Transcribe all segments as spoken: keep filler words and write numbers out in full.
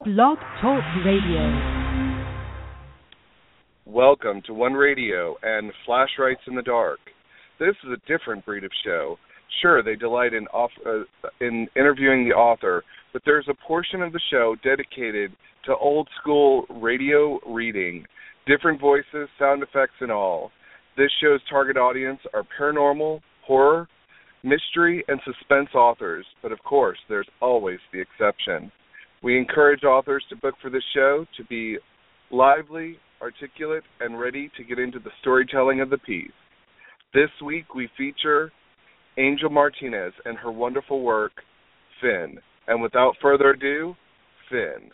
Blog Talk Radio. Welcome to One Radio and Flash Rights in the Dark. This is a different breed of show. Sure, they delight in, off, uh, in interviewing the author, but there's a portion of the show dedicated to old-school radio reading, different voices, sound effects, and all. This show's target audience are paranormal, horror, mystery, and suspense authors, but of course, there's always the exception. We encourage authors to book for this show to be lively, articulate, and ready to get into the storytelling of the piece. This week, we feature Angel Martinez and her wonderful work, Finn. And without further ado, Finn.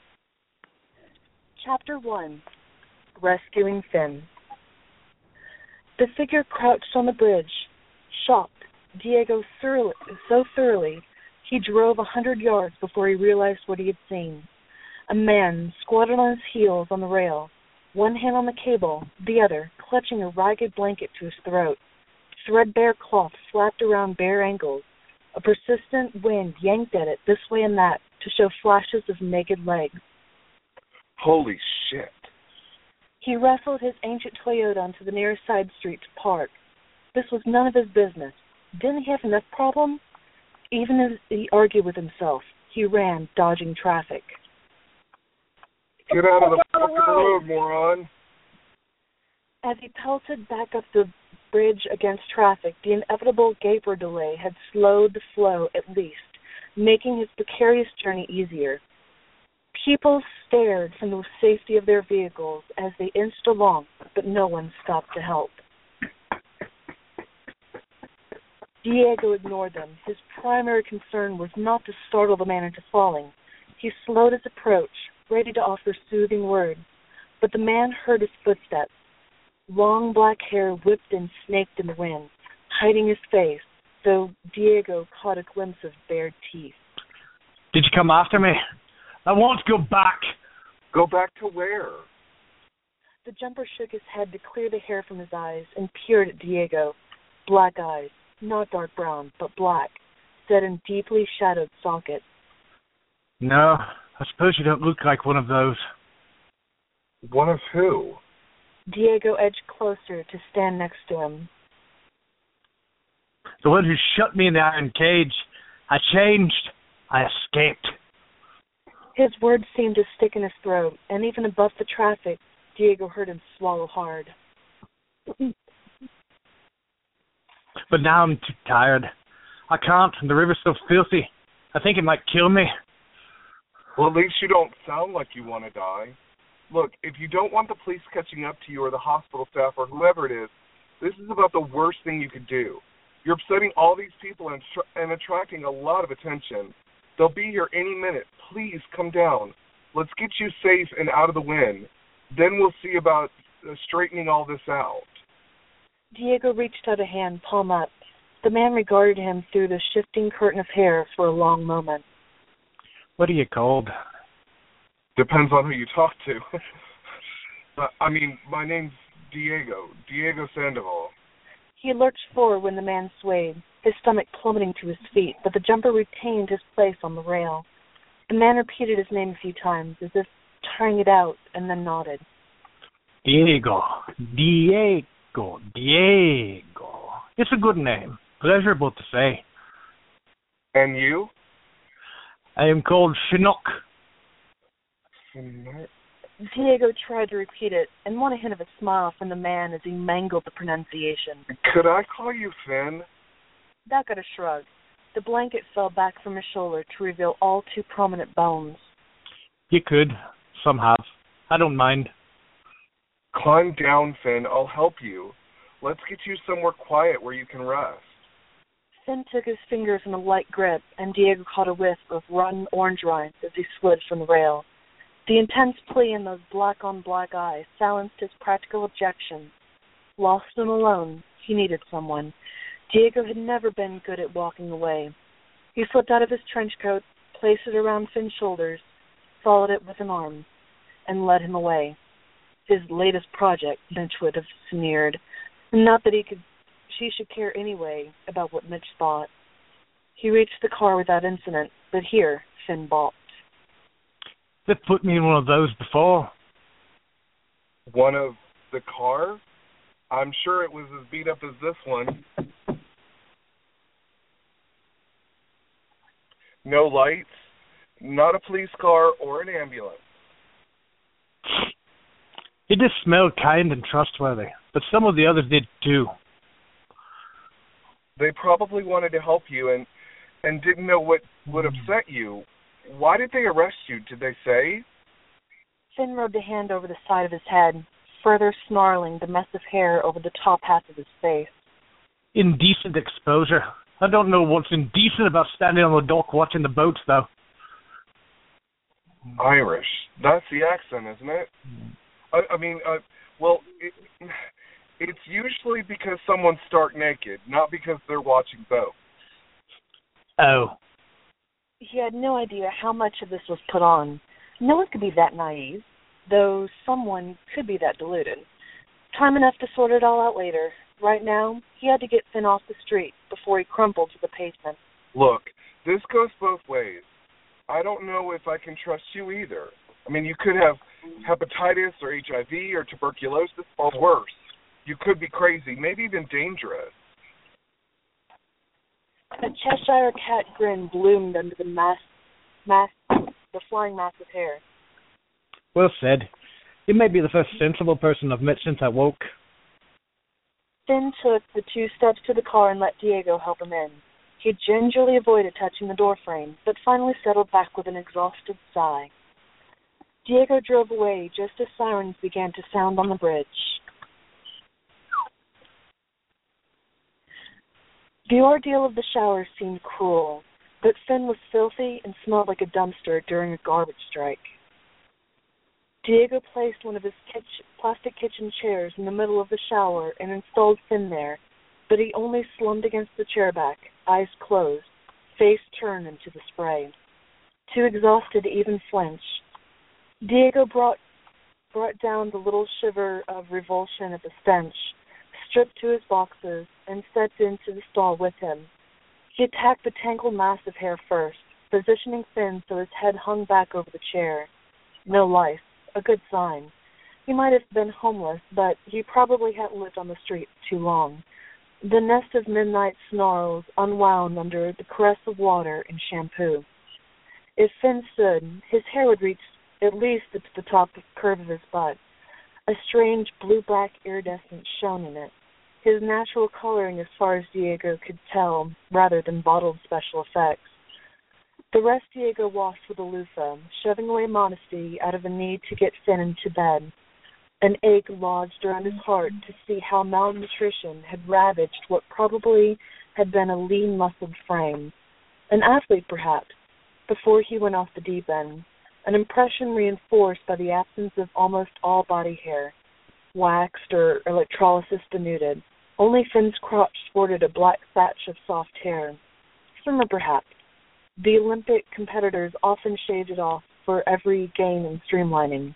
Chapter one, Rescuing Finn. The figure crouched on the bridge, shocked Diego thoroughly, so thoroughly he drove a hundred yards before he realized what he had seen. A man squatted on his heels on the rail, one hand on the cable, the other clutching a ragged blanket to his throat. Threadbare cloth flapped around bare ankles. A persistent wind yanked at it this way and that to show flashes of naked legs. Holy shit. He wrestled his ancient Toyota onto the nearest side street to park. This was none of his business. Didn't he have enough problems? Even as he argued with himself, he ran, dodging traffic. Get out of the fucking road, moron. As he pelted back up the bridge against traffic, the inevitable Gaper delay had slowed the flow at least, making his precarious journey easier. People stared from the safety of their vehicles as they inched along, but no one stopped to help. Diego ignored them. His primary concern was not to startle the man into falling. He slowed his approach, ready to offer soothing words, but the man heard his footsteps. Long black hair whipped and snaked in the wind, hiding his face, though Diego caught a glimpse of bared teeth. Did you come after me? I want to go back. Go back to where? The jumper shook his head to clear the hair from his eyes and peered at Diego. Black eyes, not dark brown, but black, set in deeply shadowed sockets. No, I suppose you don't look like one of those. One of who? Diego edged closer to stand next to him. The one who shut me in the iron cage. I changed. I escaped. His words seemed to stick in his throat, and even above the traffic, Diego heard him swallow hard. But now I'm too tired. I can't, and the river's so filthy. I think it might kill me. Well, at least you don't sound like you want to die. Look, if you don't want the police catching up to you or the hospital staff or whoever it is, this is about the worst thing you could do. You're upsetting all these people and, and attracting a lot of attention. They'll be here any minute. Please come down. Let's get you safe and out of the wind. Then we'll see about uh, straightening all this out. Diego reached out a hand, palm up. The man regarded him through the shifting curtain of hair for a long moment. What are you called? Depends on who you talk to. uh, I mean, my name's Diego. Diego Sandoval. He lurched forward when the man swayed, his stomach plummeting to his feet, but the jumper retained his place on the rail. The man repeated his name a few times, as if tiring it out, and then nodded. Diego. Diego. Diego. It's a good name. Pleasurable to say. And you? I am called Chinook. Diego tried to repeat it, and won a hint of a smile from the man as he mangled the pronunciation. Could I call you Finn? That got a shrug. The blanket fell back from his shoulder to reveal all too prominent bones. You could. Some have. I don't mind. Climb down, Finn. I'll help you. Let's get you somewhere quiet where you can rest. Finn took his fingers in a light grip, and Diego caught a whiff of rotten orange rind as he slid from the rail. The intense plea in those black-on-black eyes silenced his practical objections. Lost and alone, he needed someone. Diego had never been good at walking away. He slipped out of his trench coat, placed it around Finn's shoulders, followed it with an arm, and led him away. His latest project, Mitch would have sneered. Not that he could, she should care anyway about what Mitch thought. He reached the car without incident, but here Finn balked. They put me in one of those before. One of the car? I'm sure it was as beat up as this one. No lights, not a police car or an ambulance. He just smelled kind and trustworthy, but some of the others did too. They probably wanted to help you and, and didn't know what would upset you. Why did they arrest you, did they say? Finn rubbed a hand over the side of his head, further snarling the mess of hair over the top half of his face. Indecent exposure. I don't know what's indecent about standing on the dock watching the boats, though. Irish. That's the accent, isn't it? I, I mean, uh, well, it, it's usually because someone's stark naked, not because they're watching boats. Oh. He had no idea how much of this was put on. No one could be that naive, though someone could be that deluded. Time enough to sort it all out later. Right now, he had to get Finn off the street before he crumpled to the pavement. Look, this goes both ways. I don't know if I can trust you either. I mean, you could have hepatitis or H I V or tuberculosis or worse. You could be crazy, maybe even dangerous. A Cheshire cat grin bloomed under the mass, mass, the flying mass of hair. Well said. You may be the first sensible person I've met since I woke. Finn took the two steps to the car and let Diego help him in. He gingerly avoided touching the doorframe, but finally settled back with an exhausted sigh. Diego drove away just as sirens began to sound on the bridge. The ordeal of the shower seemed cruel, but Finn was filthy and smelled like a dumpster during a garbage strike. Diego placed one of his kitchen, plastic kitchen chairs in the middle of the shower and installed Finn there, but he only slumped against the chair back, eyes closed, face turned into the spray. Too exhausted to even flinch. Diego brought brought down the little shiver of revulsion at the stench, stripped to his boxers, and stepped into the stall with him. He attacked the tangled mass of hair first, positioning Finn so his head hung back over the chair. No life. A good sign. He might have been homeless, but he probably hadn't lived on the street too long. The nest of midnight snarls unwound under the caress of water and shampoo. If Finn stood, his hair would reach at least to the top curve of his butt. A strange blue-black iridescence shone in it, his natural coloring as far as Diego could tell, rather than bottled special effects. The rest Diego washed with a loofah, shoving away modesty out of a need to get Finn into bed. An ache lodged around his heart to see how malnutrition had ravaged what probably had been a lean, muscled frame. An athlete, perhaps, before he went off the deep end. An impression reinforced by the absence of almost all body hair, waxed or electrolysis denuded. Only Finn's crotch sported a black thatch of soft hair. Summer, perhaps. The Olympic competitors often shaved it off for every gain in streamlining.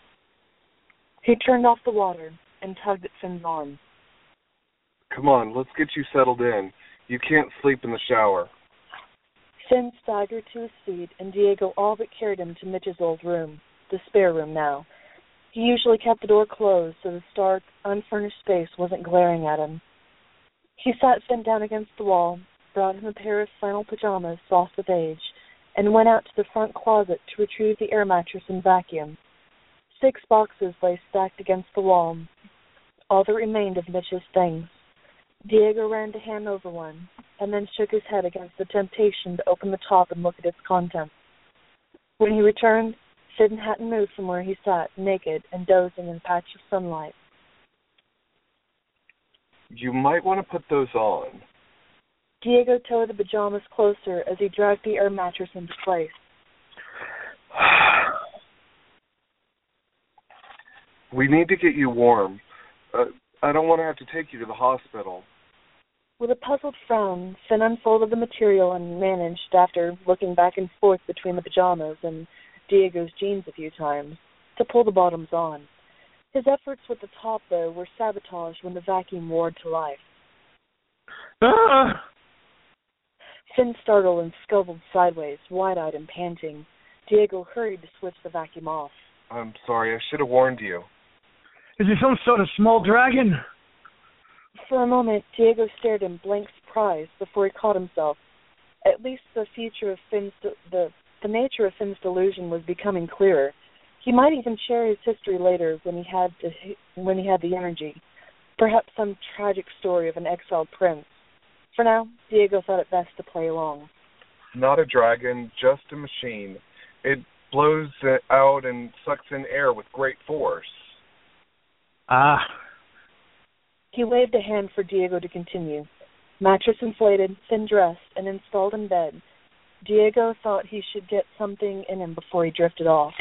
He turned off the water and tugged at Finn's arm. Come on, let's get you settled in. You can't sleep in the shower. Finn staggered to his feet, and Diego all but carried him to Mitch's old room, the spare room now. He usually kept the door closed so the stark, unfurnished space wasn't glaring at him. He sat Finn down against the wall, brought him a pair of flannel pajamas soft with age, and went out to the front closet to retrieve the air mattress and vacuum. Six boxes lay stacked against the wall, all that remained of Mitch's things. Diego ran to hand over one, and then shook his head against the temptation to open the top and look at its contents. When he returned, Finn hadn't moved from where he sat, naked and dozing in a patch of sunlight. You might want to put those on. Diego towed the pajamas closer as he dragged the air mattress into place. We need to get you warm. Uh, I don't want to have to take you to the hospital. With a puzzled frown, Finn unfolded the material and managed, after looking back and forth between the pajamas and Diego's jeans a few times, to pull the bottoms on. His efforts with the top, though, were sabotaged when the vacuum roared to life. Ah! Finn startled and scuttled sideways, wide-eyed and panting. Diego hurried to switch the vacuum off. I'm sorry, I should have warned you. Is it some sort of small dragon? For a moment, Diego stared in blank surprise before he caught himself. At least the future of Finn's de- the the nature of Finn's delusion was becoming clearer. He might even share his history later when he had to, when he had the energy. Perhaps some tragic story of an exiled prince. For now, Diego thought it best to play along. Not a dragon, just a machine. It blows out and sucks in air with great force. Ah. He waved a hand for Diego to continue. Mattress inflated, Finn dressed, and installed in bed. Diego thought he should get something in him before he drifted off.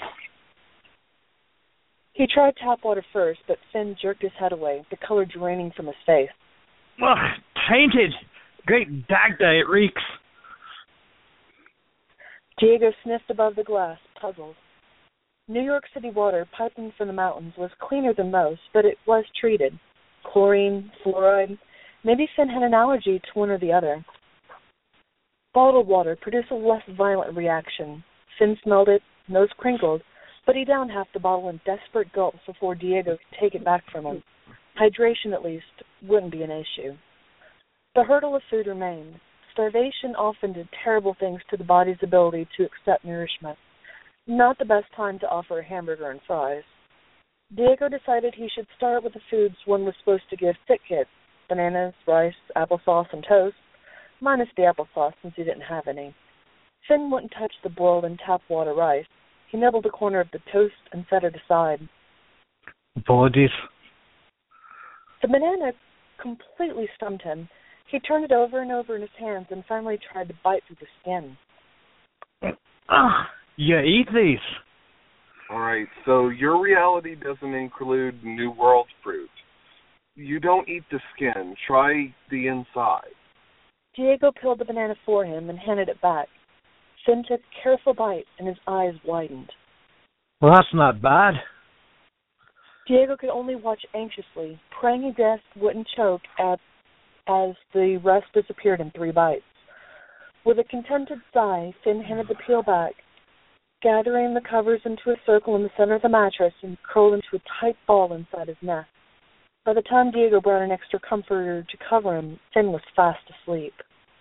He tried tap water first, but Finn jerked his head away, the color draining from his face. Ugh, tainted. Great Dagda, it reeks. Diego sniffed above the glass, puzzled. New York City water, piping from the mountains, was cleaner than most, but it was treated. Chlorine, fluoride. Maybe Finn had an allergy to one or the other. Bottled water produced a less violent reaction. Finn smelled it, nose crinkled, but he downed half the bottle in desperate gulps before Diego could take it back from him. Hydration, at least, wouldn't be an issue. The hurdle of food remained. Starvation often did terrible things to the body's ability to accept nourishment. Not the best time to offer a hamburger and fries. Diego decided he should start with the foods one was supposed to give fit kids: bananas, rice, applesauce, and toast, minus the applesauce since he didn't have any. Finn wouldn't touch the boiled and tap water rice. He nibbled a corner of the toast and set it aside. Apologies. The banana completely stumped him. He turned it over and over in his hands and finally tried to bite through the skin. Ah, you eat these. All right, so your reality doesn't include New World fruit. You don't eat the skin. Try the inside. Diego peeled the banana for him and handed it back. Finn took a careful bite and his eyes widened. Well, that's not bad. Diego could only watch anxiously, praying he death wouldn't choke at, as the rest disappeared in three bites. With a contented sigh, Finn handed the peel back, gathering the covers into a circle in the center of the mattress and curled into a tight ball inside his neck. By the time Diego brought an extra comforter to cover him, Finn was fast asleep.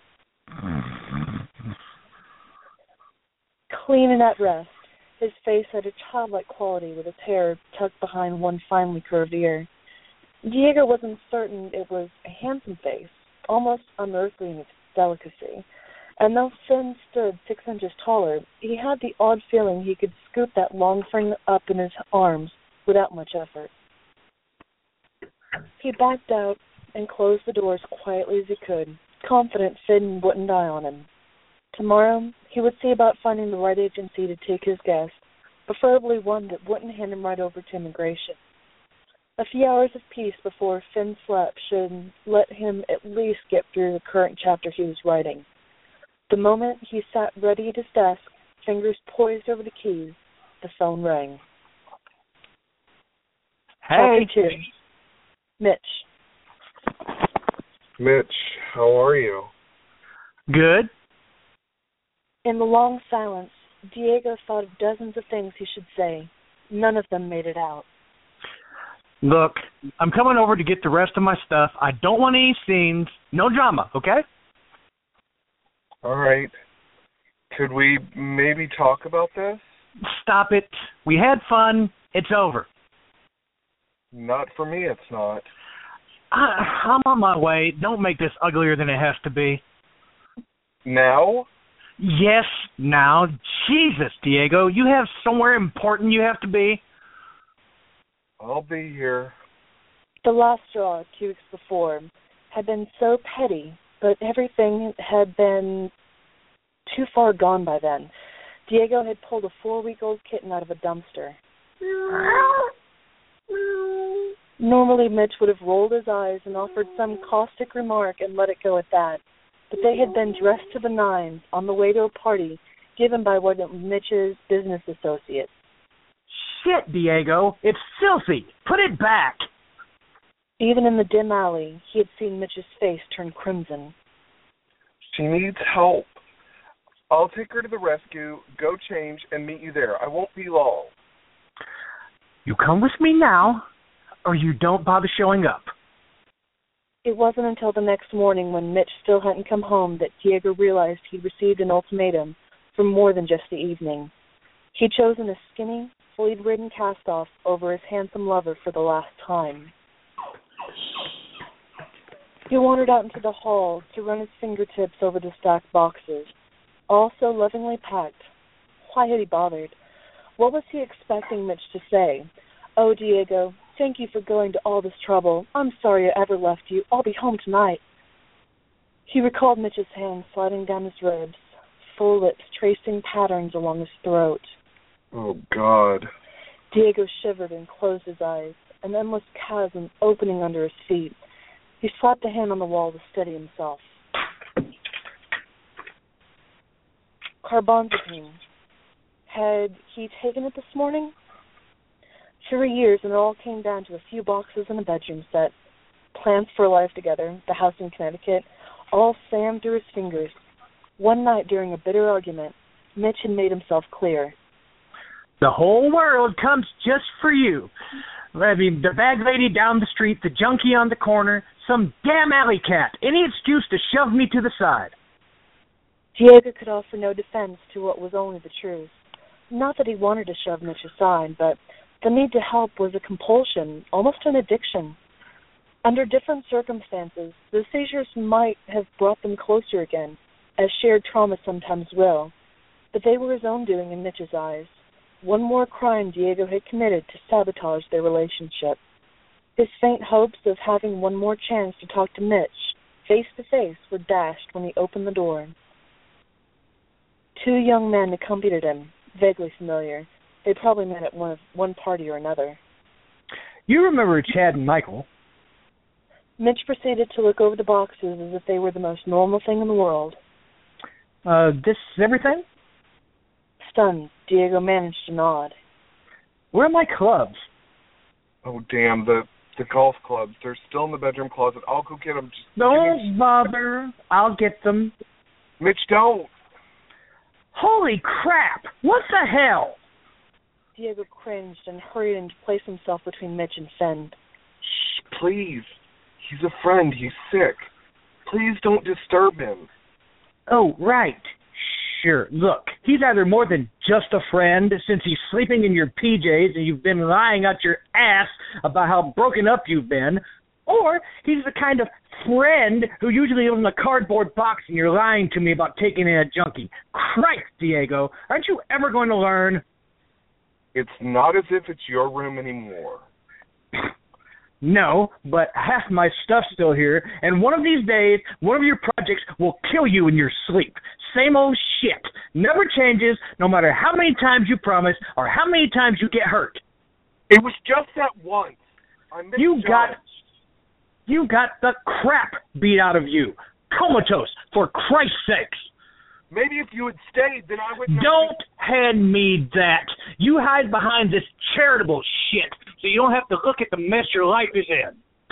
Clean and at rest, his face had a childlike quality with his hair tucked behind one finely curved ear. Diego wasn't certain it was a handsome face, almost unearthly in its delicacy. And though Finn stood six inches taller, he had the odd feeling he could scoop that long thing up in his arms without much effort. He backed out and closed the doors quietly as he could, confident Finn wouldn't die on him. Tomorrow, he would see about finding the right agency to take his guest, preferably one that wouldn't hand him right over to immigration. A few hours of peace before Finn slept should let him at least get through the current chapter he was writing. The moment he sat ready at his desk, fingers poised over the keys, the phone rang. Hey. Chapter two. Mitch. Mitch, how are you? Good. In the long silence, Diego thought of dozens of things he should say. None of them made it out. Look, I'm coming over to get the rest of my stuff. I don't want any scenes. No drama, okay? All right. Could we maybe talk about this? Stop it. We had fun. It's over. Not for me, it's not. I, I'm on my way. Don't make this uglier than it has to be. Now? Yes, now. Jesus, Diego, you have somewhere important you have to be? I'll be here. The last straw, two weeks before, had been so petty, but everything had been too far gone by then. Diego had pulled a four-week-old kitten out of a dumpster. Normally, Mitch would have rolled his eyes and offered some caustic remark and let it go at that, but they had been dressed to the nines on the way to a party given by one of Mitch's business associates. Shit, Diego. It's filthy. Put it back. Even in the dim alley, he had seen Mitch's face turn crimson. She needs help. I'll take her to the rescue, go change, and meet you there. I won't be long. You come with me now, or you don't bother showing up. It wasn't until the next morning, when Mitch still hadn't come home, that Diego realized he'd received an ultimatum for more than just the evening. He'd chosen a skinny, fleet-ridden cast-off over his handsome lover for the last time. He wandered out into the hall to run his fingertips over the stacked boxes, all so lovingly packed. Why had he bothered? What was he expecting Mitch to say? "Oh, Diego, thank you for going to all this trouble. I'm sorry I ever left you. I'll be home tonight." He recalled Mitch's hand sliding down his ribs, full lips tracing patterns along his throat. Oh, God. Diego shivered and closed his eyes, an endless chasm opening under his feet. He slapped a hand on the wall to steady himself. Carbonzapine. Had he taken it this morning? Three years, and it all came down to a few boxes and a bedroom set. Plans for life together, the house in Connecticut, all slammed through his fingers. One night during a bitter argument, Mitch had made himself clear. The whole world comes just for you. I mean, the bag lady down the street, the junkie on the corner, some damn alley cat, any excuse to shove me to the side. Diego could offer no defense to what was only the truth. Not that he wanted to shove Mitch aside, but the need to help was a compulsion, almost an addiction. Under different circumstances, the seizures might have brought them closer again, as shared trauma sometimes will, but they were his own doing in Mitch's eyes. One more crime Diego had committed to sabotage their relationship. His faint hopes of having one more chance to talk to Mitch, face to face, were dashed when he opened the door. Two young men accompanied him, vaguely familiar. They probably met at one, of, one party or another. You remember Chad and Michael. Mitch proceeded to look over the boxes as if they were the most normal thing in the world. Uh, this is everything? Stunned, Diego managed to nod. Where are my clubs? Oh, damn, the the golf clubs. They're still in the bedroom closet. I'll go get them. Just Don't me... bother. I'll get them. Mitch, don't. Holy crap! What the hell? Diego cringed and hurried in to place himself between Mitch and Fenn. Shh, please. He's a friend. He's sick. Please don't disturb him. Oh, right. Sure. Look, he's either more than just a friend since he's sleeping in your P Js and you've been lying out your ass about how broken up you've been, or he's the kind of friend who usually lives in a cardboard box and you're lying to me about taking in a junkie. Christ, Diego, aren't you ever going to learn? It's not as if it's your room anymore. No, but half my stuff's still here, and one of these days, one of your projects will kill you in your sleep. Same old shit. Never changes, no matter how many times you promise or how many times you get hurt. It was just that once. I misjudged. You got, you got the crap beat out of you. Comatose, for Christ's sakes. Maybe if you had stayed, then I wouldn't... Don't hand me that. You hide behind this charitable shit so you don't have to look at the mess your life is in.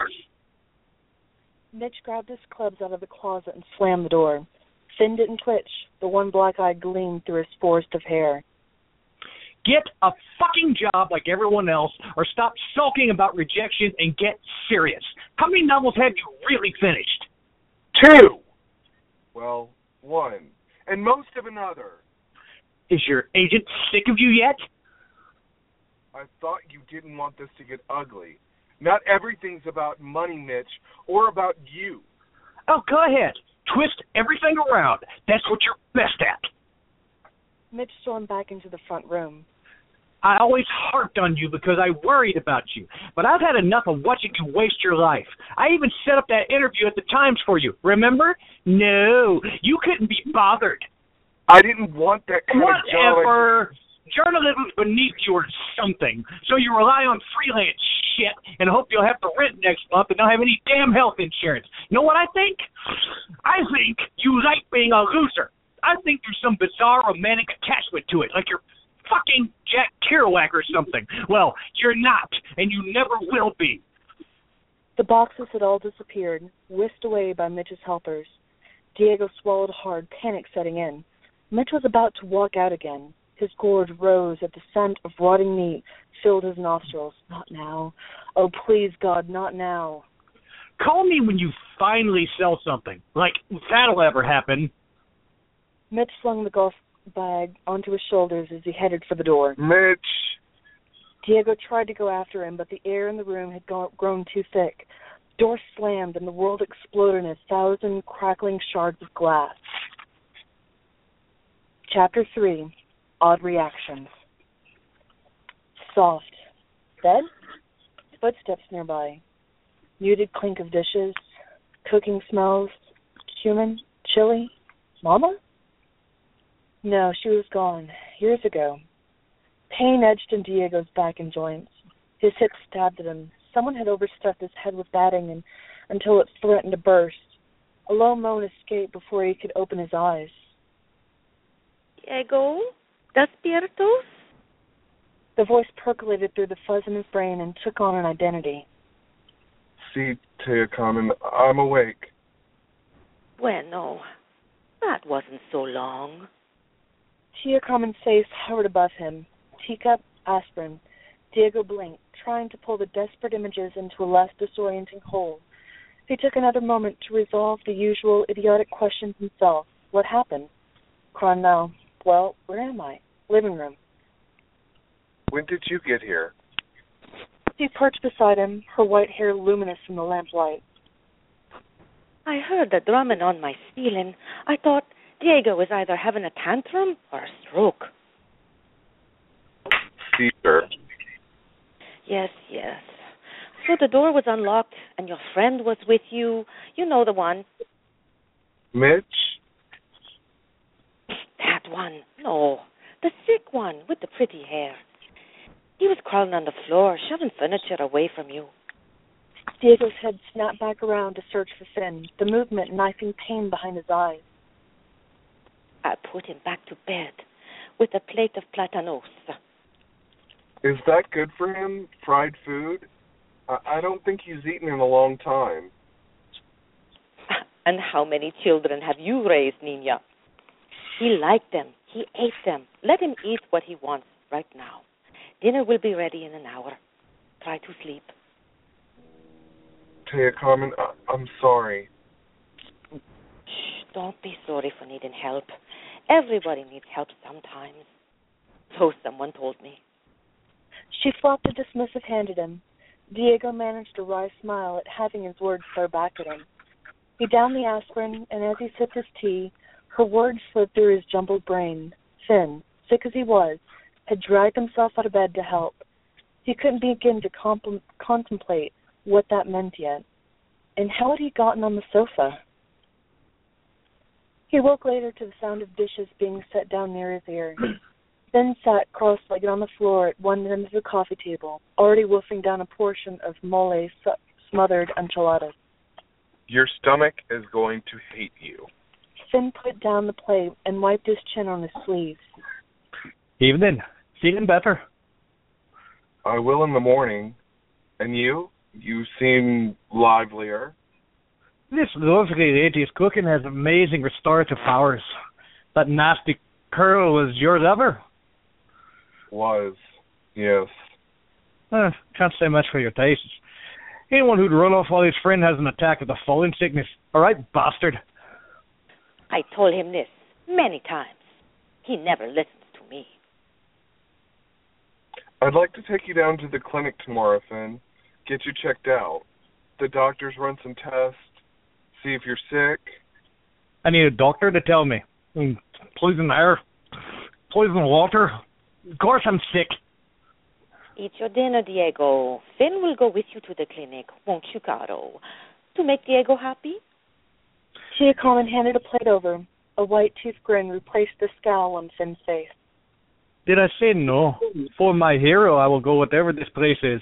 Mitch grabbed his clubs out of the closet and slammed the door. Finn didn't twitch. The one black eye gleamed through his forest of hair. Get a fucking job like everyone else, or stop sulking about rejection and get serious. How many novels have you really finished? Two. Well, one. And most of another. Is your agent sick of you yet? I thought you didn't want this to get ugly. Not everything's about money, Mitch, or about you. Oh, go ahead. Twist everything around. That's what you're best at. Mitch stormed back into the front room. I always harped on you because I worried about you, but I've had enough of watching you waste your life. I even set up that interview at the Times for you, remember? No, you couldn't be bothered. I didn't want that kind Whatever. of job. Whatever. Journalism's beneath you or something, so you rely on freelance shit and hope you'll have to rent next month and not have any damn health insurance. You know what I think? I think you like being a loser. I think there's some bizarre romantic attachment to it, like you're fucking Jack Kerouac or something. Well, you're not, and you never will be. The boxes had all disappeared, whisked away by Mitch's helpers. Diego swallowed hard, panic setting in. Mitch was about to walk out again. His gorge rose at the scent of rotting meat filled his nostrils. Not now. Oh, please, God, not now. Call me when you finally sell something. Like, if that'll ever happen. Mitch flung the golf bag onto his shoulders as he headed for the door. Mitch! Diego tried to go after him, but the air in the room had go- grown too thick. The door slammed, and the world exploded in a thousand crackling shards of glass. Chapter three. Odd Reactions. Soft. Bed? Footsteps nearby. Muted clink of dishes. Cooking smells. Human? Chilly? Mama? No, she was gone. Years ago. Pain edged in Diego's back and joints. His hips stabbed at him. Someone had overstuffed his head with batting and, until it threatened to burst. A low moan escaped before he could open his eyes. Diego? Despiertos? The voice percolated through the fuzz in his brain and took on an identity. See, Tia Carmen, I'm awake. Bueno, that wasn't so long. Tia Carmen's face hovered above him. Teacup, aspirin. Diego blinked, trying to pull the desperate images into a less disorienting whole. He took another moment to resolve the usual idiotic questions himself. What happened? Crime now. Well, where am I? Living room. When did you get here? She perched beside him, her white hair luminous in the lamplight. I heard the drumming on my ceiling. I thought Diego was either having a tantrum or a stroke. Caesar. Yes, yes. So the door was unlocked and your friend was with you. You know the one. Mitch? That one. No. The sick one with the pretty hair. He was crawling on the floor, shoving furniture away from you. Diego's head snapped back around to search for Finn, the movement knifing pain behind his eyes. I put him back to bed with a plate of platanos. Is that good for him, fried food? I, I don't think he's eaten in a long time. And how many children have you raised, Nina? He liked them. He ate them. Let him eat what he wants right now. Dinner will be ready in an hour. Try to sleep. Tia Carmen, I, I'm sorry. Shh, don't be sorry for needing help. Everybody needs help sometimes. So someone told me. She flopped a dismissive hand at him. Diego managed a wry smile at having his words throw back at him. He downed the aspirin, and as he sipped his tea, her words slid through his jumbled brain. Finn, sick as he was, had dragged himself out of bed to help. He couldn't begin to comp- contemplate what that meant yet. And how had he gotten on the sofa? He woke later to the sound of dishes being set down near his ear. Then sat cross-legged on the floor at one end of the coffee table, already wolfing down a portion of mole smothered enchiladas. Your stomach is going to hate you. Finn put down the plate and wiped his chin on his sleeve. Evening. Feeling better? I will in the morning. And you? You seem livelier. This lovely lady's cooking has amazing restorative powers. That nasty curl was yours ever? Was, yes. Uh, can't say much for your tastes. Anyone who'd run off while his friend has an attack of the falling sickness. All right, bastard. I told him this many times. He never listens to me. I'd like to take you down to the clinic tomorrow, Finn. Get you checked out. The doctors run some tests, see if you're sick. I need a doctor to tell me. Mm, poison air, poison water. Of course I'm sick. Eat your dinner, Diego. Finn will go with you to the clinic, won't you, Caro? To make Diego happy? Tia Carmen handed a plate over. A white tooth grin replaced the scowl on Finn's face. Did I say no? For my hero, I will go whatever this place is.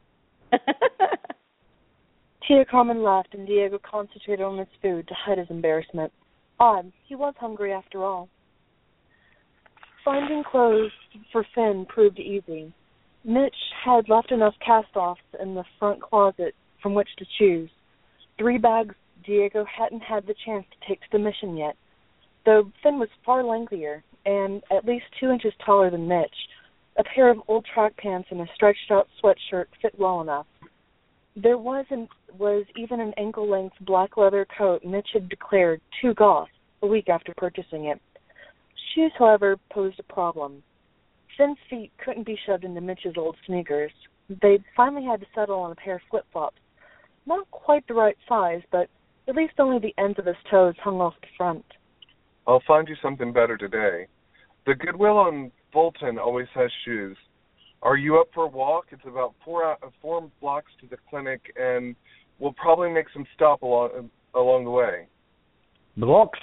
Tia Carmen laughed, and Diego concentrated on his food to hide his embarrassment. Odd, he was hungry after all. Finding clothes for Finn proved easy. Mitch had left enough cast-offs in the front closet from which to choose. Three bags Diego hadn't had the chance to take to the mission yet. though Finn was far lengthier and at least two inches taller than Mitch. A pair of old track pants and a stretched-out sweatshirt fit well enough. There was an, was even an ankle-length black leather coat Mitch had declared too goth a week after purchasing it. Shoes, however, posed a problem. Finn's feet couldn't be shoved into Mitch's old sneakers. They finally had to settle on a pair of flip-flops. Not quite the right size, but at least only the ends of his toes hung off the front. I'll find you something better today. The Goodwill on Fulton always has shoes. Are you up for a walk? It's about four out, four blocks to the clinic, and we'll probably make some stop along along the way. Blocks?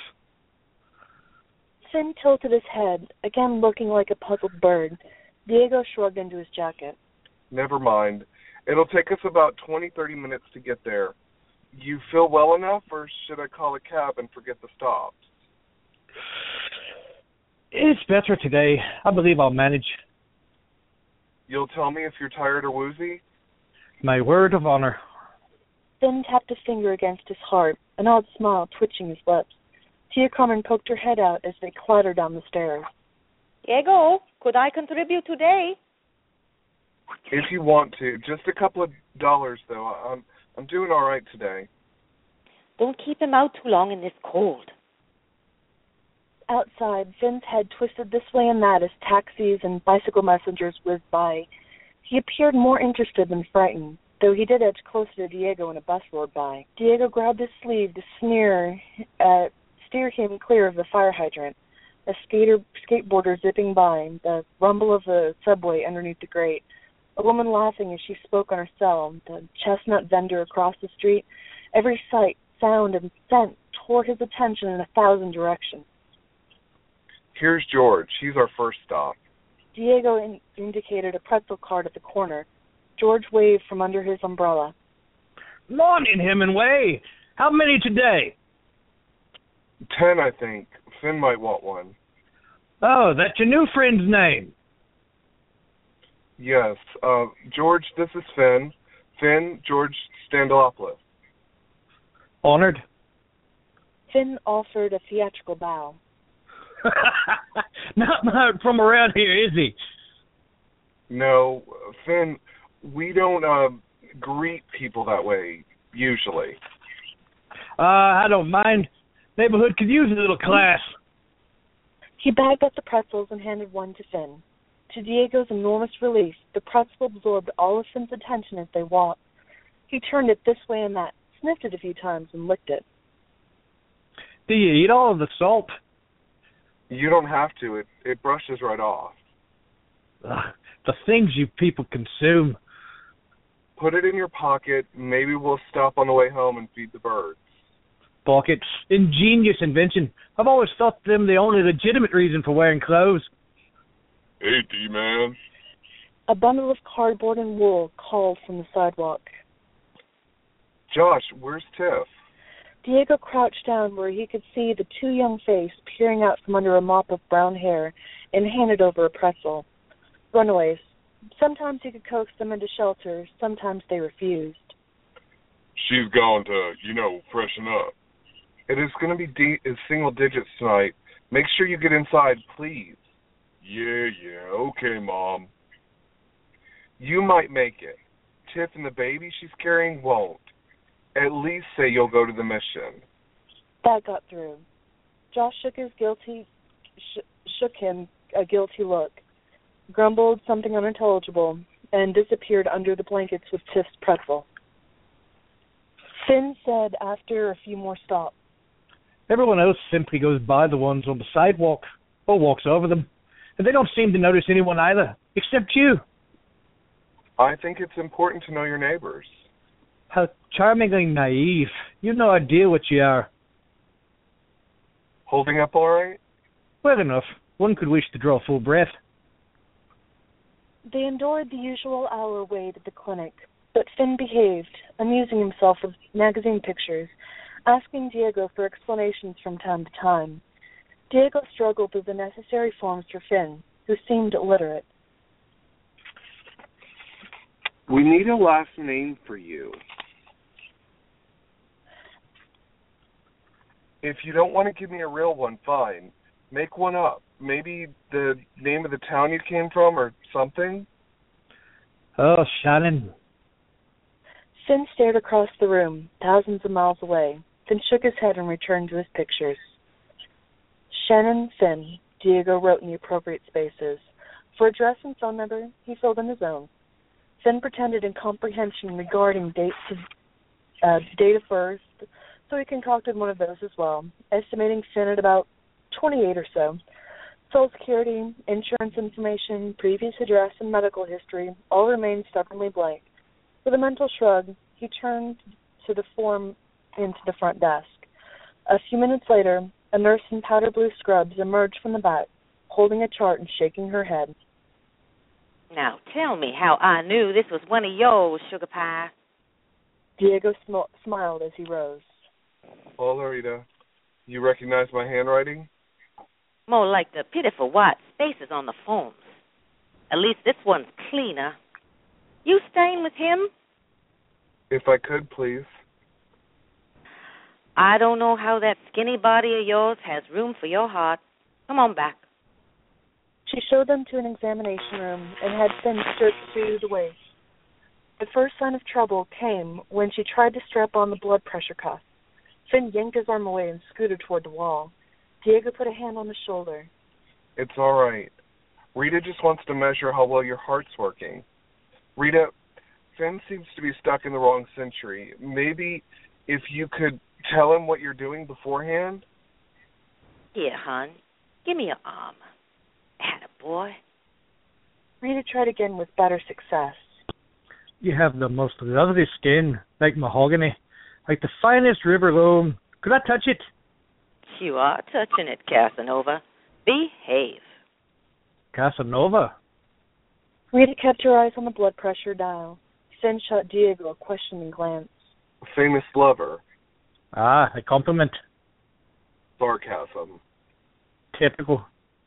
Finn tilted his head, again looking like a puzzled bird. Diego shrugged into his jacket. Never mind. It'll take us about twenty, thirty minutes to get there. You feel well enough, or should I call a cab and forget the stops? It's better today. I believe I'll manage. You'll tell me if you're tired or woozy? My word of honor. Finn tapped a finger against his heart, an odd smile twitching his lips. Tia Carmen poked her head out as they clattered down the stairs. Diego, could I contribute today? If you want to. Just a couple of dollars, though. I'm, I'm doing all right today. Don't keep him out too long in this cold. Outside, Finn's head twisted this way and that as taxis and bicycle messengers whizzed by. He appeared more interested than frightened, though he did edge closer to Diego when a bus roared by. Diego grabbed his sleeve to sneer, uh, steer him clear of the fire hydrant. A skater, skateboarder zipping by, the rumble of the subway underneath the grate, a woman laughing as she spoke on her cell, the chestnut vendor across the street. Every sight, sound, and scent tore his attention in a thousand directions. Here's George. He's our first stop. Diego in- indicated a pretzel cart at the corner. George waved from under his umbrella. Morning, Hemingway. How many today? Ten, I think. Finn might want one. Oh, that's your new friend's name. Yes. Uh, George, this is Finn. Finn, George Standalopoulos. Honored. Finn offered a theatrical bow. not, not from around here, is he? No, Finn, we don't uh, greet people that way, usually. Uh, I don't mind. Neighborhood could use a little class. He bagged up the pretzels and handed one to Finn. To Diego's enormous relief, the pretzel absorbed all of Finn's attention as they walked. He turned it this way and that, sniffed it a few times, and licked it. Do you eat all of the salt? You don't have to. It it brushes right off. Ugh, the things you people consume. Put it in your pocket. Maybe we'll stop on the way home and feed the birds. Pockets. Ingenious invention. I've always thought them the only legitimate reason for wearing clothes. Hey, D-Man. A bundle of cardboard and wool called from the sidewalk. Josh, where's Tiff? Diego crouched down where he could see the two young face peering out from under a mop of brown hair and handed over a pretzel. Runaways. Sometimes he could coax them into shelter, sometimes they refused. She's gone to, you know, freshen up. It is going to be de- single digits tonight. Make sure you get inside, please. Yeah, yeah, okay, Mom. You might make it. Tiff and the baby she's carrying won't. At least say you'll go to the mission. That got through. Josh shook his guilty, sh- shook him a guilty look, grumbled something unintelligible, and disappeared under the blankets with Tiff's pretzel. Finn said after a few more stops, Everyone else simply goes by the ones on the sidewalk or walks over them, and they don't seem to notice anyone either, except you. I think it's important to know your neighbors. How charmingly naive. You've no idea what you are. Holding up all right? Well enough. One could wish to draw full breath. they endured the usual hour wait at the clinic, but Finn behaved, amusing himself with magazine pictures, asking Diego for explanations from time to time. Diego struggled through the necessary forms for Finn, who seemed illiterate. We need a last name for you. If you don't want to give me a real one, fine. Make one up. Maybe the name of the town you came from or something. Oh, Shannon. Finn stared across the room, thousands of miles away, then shook his head and returned to his pictures. Shannon Finn, Diego wrote in the appropriate spaces. For address and phone number, he filled in his own. Finn pretended incomprehension regarding dates of, uh, date of birth, so he concocted one of those as well, estimating Finn at about twenty-eight or so. Social Security, insurance information, previous address, and medical history all remained stubbornly blank. With a mental shrug, he turned to the form into the front desk. A few minutes later, a nurse in powder blue scrubs emerged from the back, holding a chart and shaking her head. Now tell me how I knew this was one of yours, Sugar Pie. Diego sm- smiled as he rose. Well, Loretta, you recognize my handwriting? More like the pitiful white spaces on the forms. At least this one's cleaner. You staying with him? If I could, please. I don't know how that skinny body of yours has room for your heart. Come on back. She showed them to an examination room and had Finn stripped to the waist. The first sign of trouble came when she tried to strap on the blood pressure cuff. Finn yanked his arm away and scooted toward the wall. Diego put a hand on his shoulder. It's all right. Rita just wants to measure how well your heart's working. Rita, Finn seems to be stuck in the wrong century. Maybe if you could tell him what you're doing beforehand? Here, hon. Give me your arm. Attaboy. Rita tried again with better success. You have the most lovely skin, like mahogany, like the finest river loam. Could I touch it? You are touching it, Casanova. Behave. Casanova? Rita kept her eyes on the blood pressure dial. Finn shot Diego a questioning glance. Famous lover. Ah, a compliment. Sarcasm. Typical.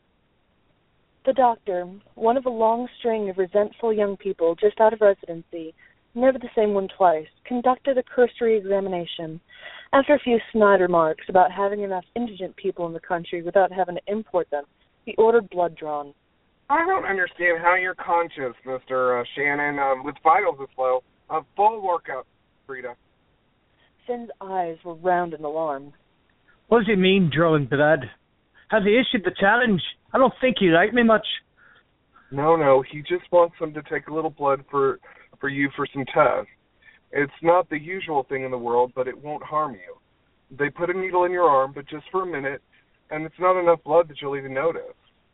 The doctor, one of a long string of resentful young people just out of residency, never the same one twice, conducted a cursory examination. After a few snide remarks about having enough indigent people in the country without having to import them, he ordered blood drawn. I don't understand how you're conscious, Mister Uh, Shannon, um, with vitals this low. A full workup, Rita. Finn's eyes were round in alarm. What does he mean, drawing blood? Has he issued the challenge? I don't think he liked me much. No, no, he just wants them to take a little blood for, for you for some tests. It's not the usual thing in the world, but it won't harm you. They put a needle in your arm, but just for a minute, and it's not enough blood that you'll even notice.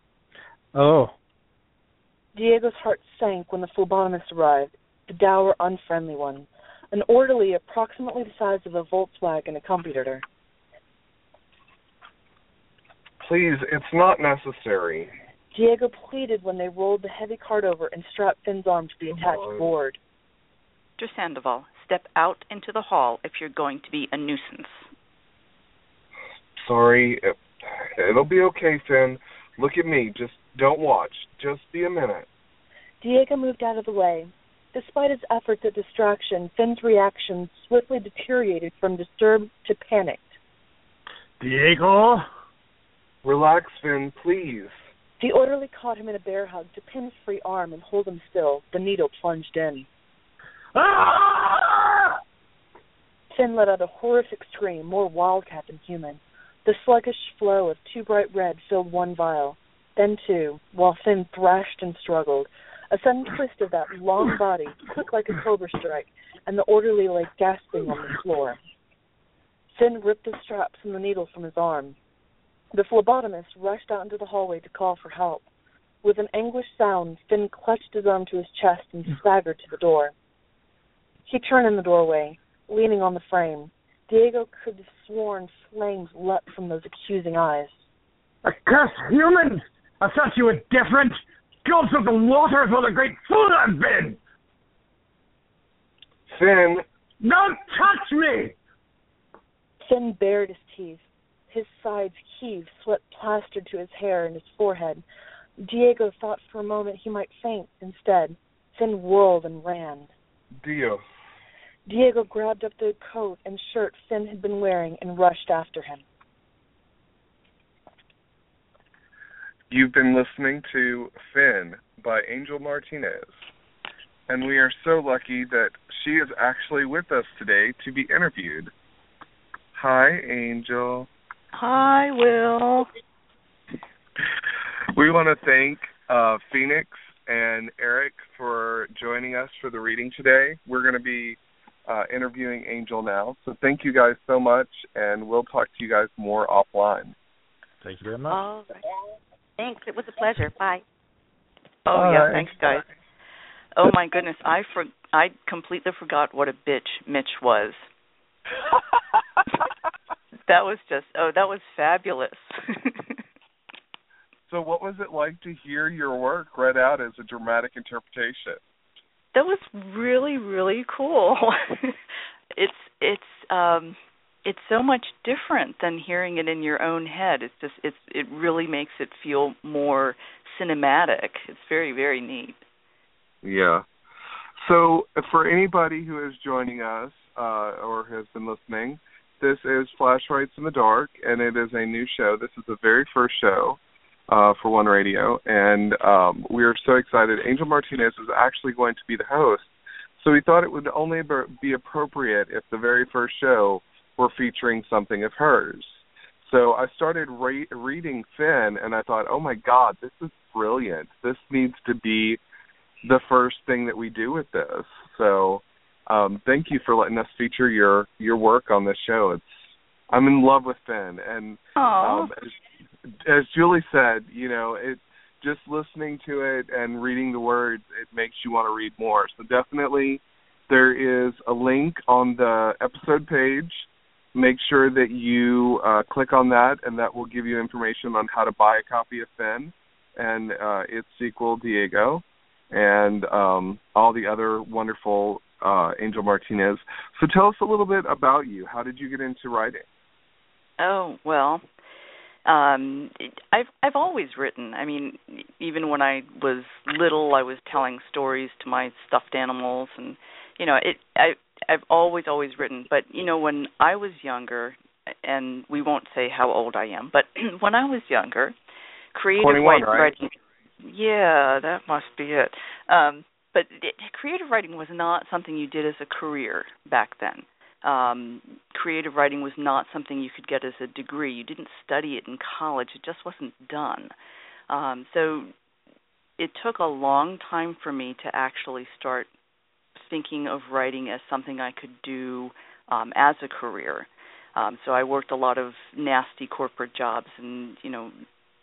Oh. Diego's heart sank when the phlebotomist arrived, the dour, unfriendly one. An orderly approximately the size of a Volkswagen accompanied her. Please, it's not necessary. Diego pleaded when they rolled the heavy cart over and strapped Finn's arm to the attached Oh. board. Mister Sandoval, step out into the hall if you're going to be a nuisance. Sorry. It, it'll be okay, Finn. Look at me. Just don't watch. Just be a minute. Diego moved out of the way. Despite his efforts at distraction, Finn's reaction swiftly deteriorated from disturbed to panicked. Diego? Relax, Finn, please. The orderly caught him in a bear hug to pin his free arm and hold him still. The needle plunged in. Ah! Finn let out a horrific scream, more wildcat than human. The sluggish flow of too bright red filled one vial, then two, while Finn thrashed and struggled. A sudden twist of that long body, quick like a cobra strike, and the orderly lay gasping on the floor. Finn ripped the straps and the needle from his arm. The phlebotomist rushed out into the hallway to call for help. With an anguished sound, Finn clutched his arm to his chest and staggered to the door. He turned in the doorway, leaning on the frame. Diego could have sworn flames leapt from those accusing eyes. A cursed human! I thought you were different! Gods of the waters, what a great fool I've been! Finn! Don't touch me! Finn bared his teeth. His sides heaved, sweat plastered to his hair and his forehead. Diego thought for a moment he might faint. Instead, Finn whirled and ran. Dios. Diego grabbed up the coat and shirt Finn had been wearing and rushed after him. You've been listening to Finn by Angel Martinez, and we are so lucky that she is actually with us today to be interviewed. Hi, Angel. Hi, Will. We want to thank uh, Phoenix and Eric for joining us for the reading today. We're going to be uh, interviewing Angel now, so thank you guys so much, and we'll talk to you guys more offline. Thank you very much. All right. Thanks. It was a pleasure. Bye. Oh, All yeah, right. thanks, guys. Oh, my goodness, I for, I completely forgot what a bitch Mitch was. That was just, oh, that was fabulous. So what was it like to hear your work read out as a dramatic interpretation? That was really, really cool. it's it's um it's so much different than hearing it in your own head. It's just it's it really makes it feel more cinematic. It's very, very neat. Yeah. So for anybody who is joining us uh, or has been listening, this is Flash Rights in the Dark, and it is a new show. This is the very first show uh, for One Radio, and um, we are so excited. Angel Martinez is actually going to be the host, so we thought it would only be appropriate if the very first show were featuring something of hers. So I started re- reading Finn, and I thought, oh, my God, this is brilliant. This needs to be the first thing that we do with this. So um, thank you for letting us feature your, your work on this show. It's I'm in love with Finn, and um, as, as Julie said, you know, it just listening to it and reading the words, it makes you want to read more. So definitely, there is a link on the episode page. Make sure that you uh, click on that, and that will give you information on how to buy a copy of Finn and uh, its sequel, Diego, and um, all the other wonderful uh, Angel Martinez. So tell us a little bit about you. How did you get into writing? Oh, well, um, I've I've always written. I mean, even when I was little, I was telling stories to my stuffed animals, and you know, it. I I've always always written. But you know, when I was younger, and we won't say how old I am, but when I was younger, creative twenty-one, writing. right? Yeah, that must be it. Um, but it, creative writing was not something you did as a career back then. Um, creative writing was not something you could get as a degree. You didn't study it in college. It just wasn't done. Um, so it took a long time for me to actually start thinking of writing as something I could do um, as a career. Um, so I worked a lot of nasty corporate jobs and, you know,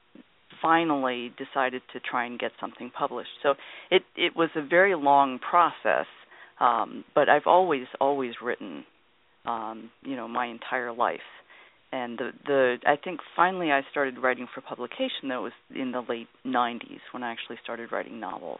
finally decided to try and get something published. So it, it was a very long process, um, but I've always, always written. Um, you know, my entire life. And the, the I think finally I started writing for publication, that was in the late nineties when I actually started writing novels.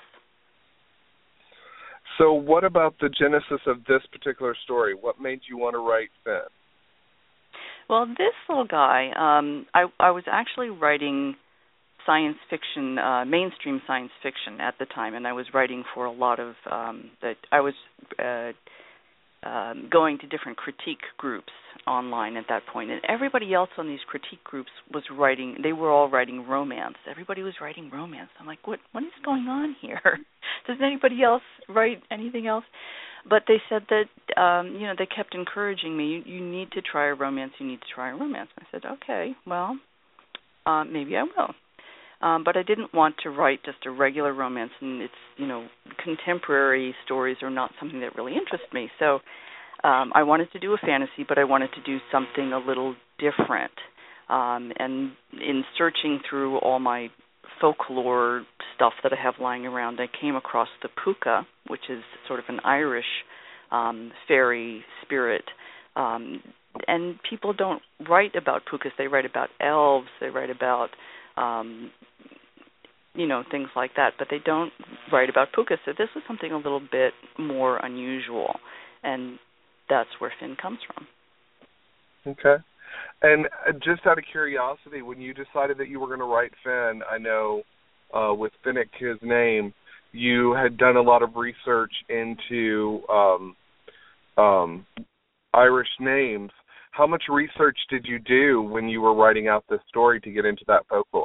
So what about the genesis of this particular story? What made you want to write Finn? Well, this little guy, um, I, I was actually writing science fiction, uh, mainstream science fiction at the time, and I was writing for a lot of, um, that I was uh, Um, going to different critique groups online at that point, and everybody else on these critique groups was writing. They were all writing romance. Everybody was writing romance. I'm like, what? What is going on here? Does anybody else write anything else? But they said that um, you know they kept encouraging me. You, you need to try a romance. You need to try a romance. I said, okay, well, uh, maybe I will. Um, but I didn't want to write just a regular romance, and it's, you know, contemporary stories are not something that really interests me. So um, I wanted to do a fantasy, but I wanted to do something a little different. Um, and in searching through all my folklore stuff that I have lying around, I came across the puka, which is sort of an Irish um, fairy spirit. Um, and people don't write about pukas. They write about elves. They write about Um, you know, things like that, but they don't write about pukas. So this was something a little bit more unusual, and that's where Finn comes from. Okay. And just out of curiosity, when you decided that you were going to write Finn, I know uh, with Finnick, his name, you had done a lot of research into um, um, Irish names. How much research did you do when you were writing out this story to get into that folklore?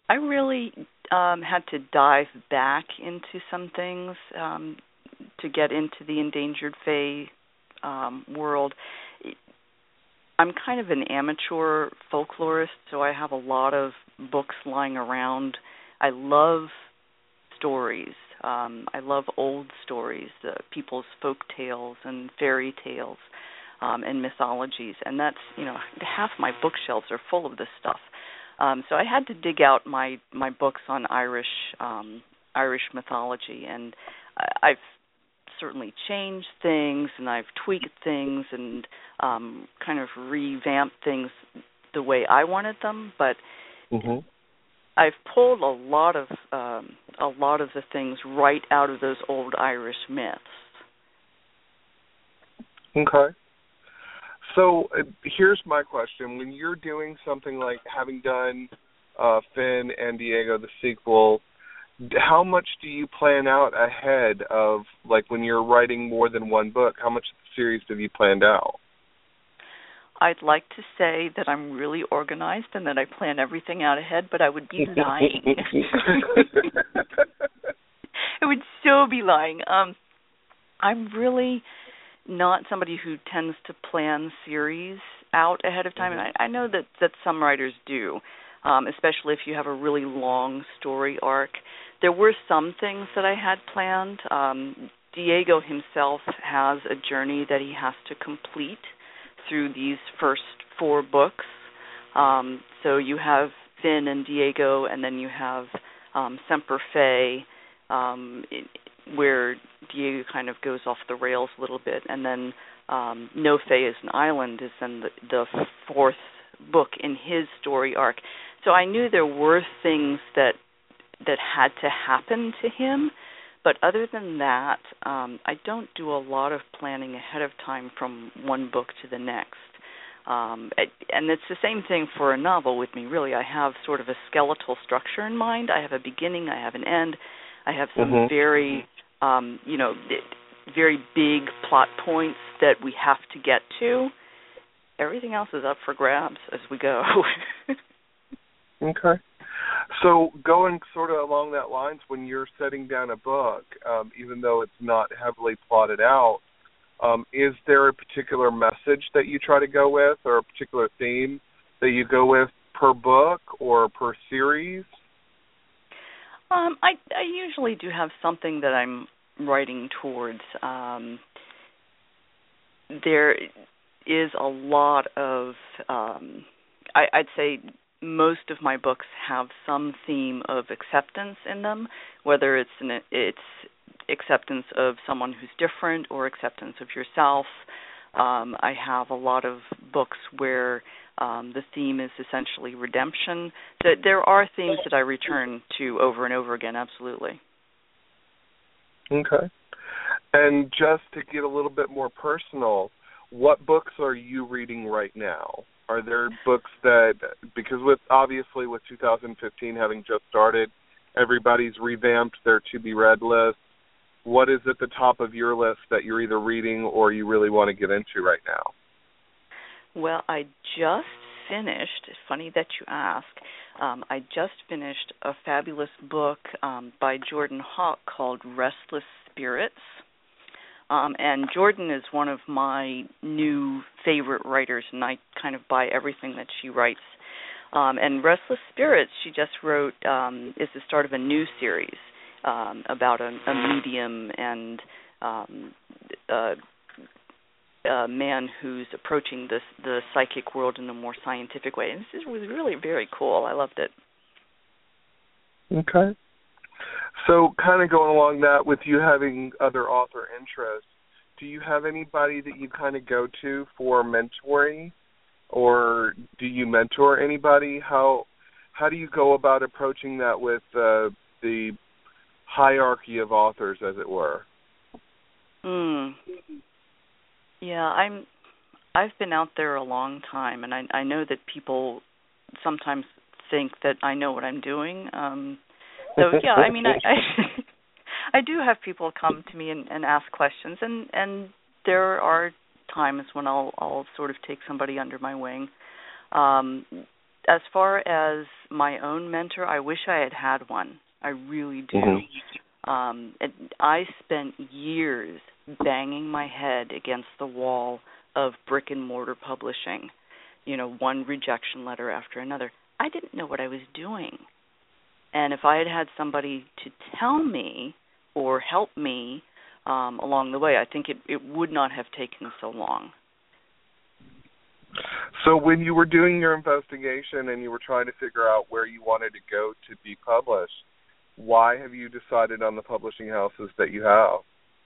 I really um, had to dive back into some things um, to get into the endangered fae um, world. I'm kind of an amateur folklorist, so I have a lot of books lying around. I love stories. Um, I love old stories, uh, people's folk tales and fairy tales um, and mythologies, and that's, you know, half my bookshelves are full of this stuff. Um, so I had to dig out my, my books on Irish um, Irish mythology, and I, I've certainly changed things, and I've tweaked things, and um, kind of revamped things the way I wanted them. But mm-hmm. I've pulled a lot of um, a lot of the things right out of those old Irish myths. Okay. So uh, here's my question. When you're doing something like having done uh, Finn and Diego, the sequel, how much do you plan out ahead of, like, when you're writing more than one book, how much of the series have you planned out? I'd like to say that I'm really organized and that I plan everything out ahead, but I would be lying. I would so be lying. Um, I'm really not somebody who tends to plan series out ahead of time, and I, I know that, that some writers do, um, especially if you have a really long story arc. There were some things that I had planned. Um, Diego himself has a journey that he has to complete through these first four books. Um, so you have Finn and Diego, and then you have um, Semper Fae, um, it, where Diego kind of goes off the rails a little bit, and then um, No Fae is an Island is then the, the fourth book in his story arc. So I knew there were things that that had to happen to him, but other than that, um, I don't do a lot of planning ahead of time from one book to the next. Um, and it's the same thing for a novel with me, really. I have sort of a skeletal structure in mind. I have a beginning, I have an end, I have some mm-hmm. very, um, you know, very big plot points that we have to get to. Everything else is up for grabs as we go. Okay. So going sort of along that lines, when you're setting down a book, um, even though it's not heavily plotted out, um, is there a particular message that you try to go with, or a particular theme that you go with per book or per series? Um, I, I usually do have something that I'm writing towards. Um, there is a lot of, um, I, I'd say, most of my books have some theme of acceptance in them, whether it's an, it's acceptance of someone who's different or acceptance of yourself. Um, I have a lot of books where um, the theme is essentially redemption. That there are themes that I return to over and over again, absolutely. Okay. And just to get a little bit more personal, what books are you reading right now? Are there books that, because with obviously with two thousand fifteen having just started, everybody's revamped their to-be-read list. What is at the top of your list that you're either reading or you really want to get into right now? Well, I just finished, it's funny that you ask, um, I just finished a fabulous book um, by Jordan Hawk called Restless Spirits. Um, and Jordan is one of my new favorite writers, and I kind of buy everything that she writes. Um, and Restless Spirits, she just wrote, um, is the start of a new series um, about a, a medium and um, a, a man who's approaching this, the psychic world in a more scientific way. And this was really very cool. I loved it. Okay. So kind of going along that, with you having other author interests, do you have anybody that you kind of go to for mentoring, or do you mentor anybody? How how do you go about approaching that with uh, the hierarchy of authors, as it were? Mm. Yeah, I'm. I've been out there a long time, and I, I know that people sometimes think that I know what I'm doing. Um, So yeah, I mean, I, I I do have people come to me and, and ask questions, and, and there are times when I'll I'll sort of take somebody under my wing. Um, as far as my own mentor, I wish I had had one. I really do. Mm-hmm. Um, and I spent years banging my head against the wall of brick and mortar publishing, you know, one rejection letter after another. I didn't know what I was doing. And if I had had somebody to tell me or help me um, along the way, I think it, it would not have taken so long. So when you were doing your investigation and you were trying to figure out where you wanted to go to be published, why have you decided on the publishing houses that you have?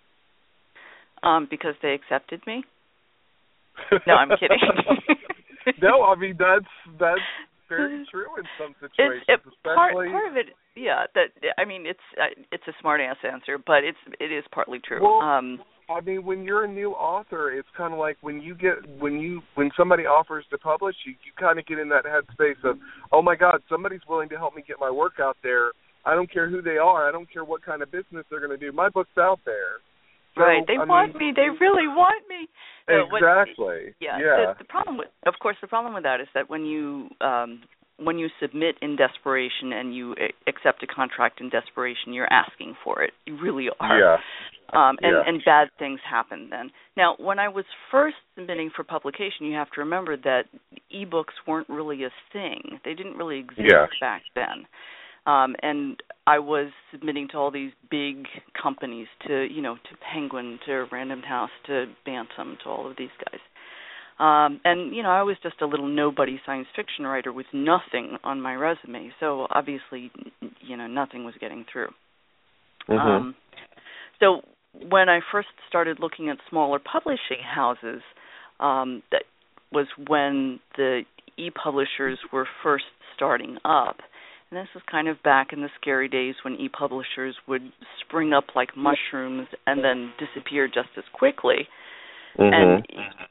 Um, because they accepted me. No, I'm kidding. No, I mean that's that's very true in some situations. It's, it, especially part, part of it, yeah. That I mean, it's uh, it's a smart ass answer, but it's it is partly true. Well, um, I mean, when you're a new author, it's kind of like when you get when you when somebody offers to publish you, you kind of get in that headspace of, oh my God, somebody's willing to help me get my work out there. I don't care who they are. I don't care what kind of business they're going to do. My book's out there. So, right. They I want mean, me. They really want me. So exactly. What, yeah. yeah. The, the problem with, of course, the problem with that is that when you um, when you submit in desperation and you accept a contract in desperation, you're asking for it. You really are. Yeah. Um, and, yeah. and bad things happen then. Now, when I was first submitting for publication, you have to remember that e-books weren't really a thing. They didn't really exist yeah. back then. Um, and I was submitting to all these big companies, to you know, to Penguin, to Random House, to Bantam, to all of these guys. Um, and you know, I was just a little nobody science fiction writer with nothing on my resume, so obviously, you know, nothing was getting through. Mm-hmm. Um, so when I first started looking at smaller publishing houses, um, that was when the e-publishers were first starting up. And this was kind of back in the scary days when e-publishers would spring up like mushrooms and then disappear just as quickly. Mm-hmm. And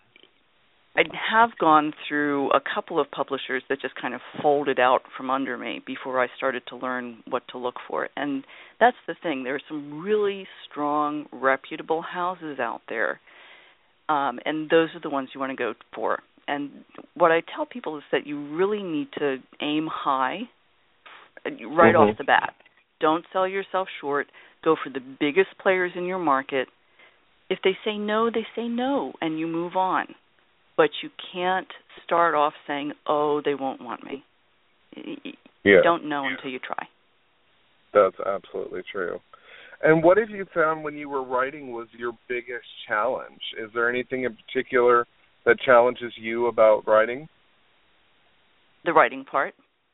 I have gone through a couple of publishers that just kind of folded out from under me before I started to learn what to look for. And that's the thing. There are some really strong, reputable houses out there, um, and those are the ones you want to go for. And what I tell people is that you really need to aim high right mm-hmm. off the bat. Don't sell yourself short. Go for the biggest players in your market. If they say no, they say no, and you move on. But you can't start off saying, oh, they won't want me. You yeah. don't know until you try. That's absolutely true. And what have you found when you were writing was your biggest challenge? Is there anything in particular that challenges you about writing? The writing part.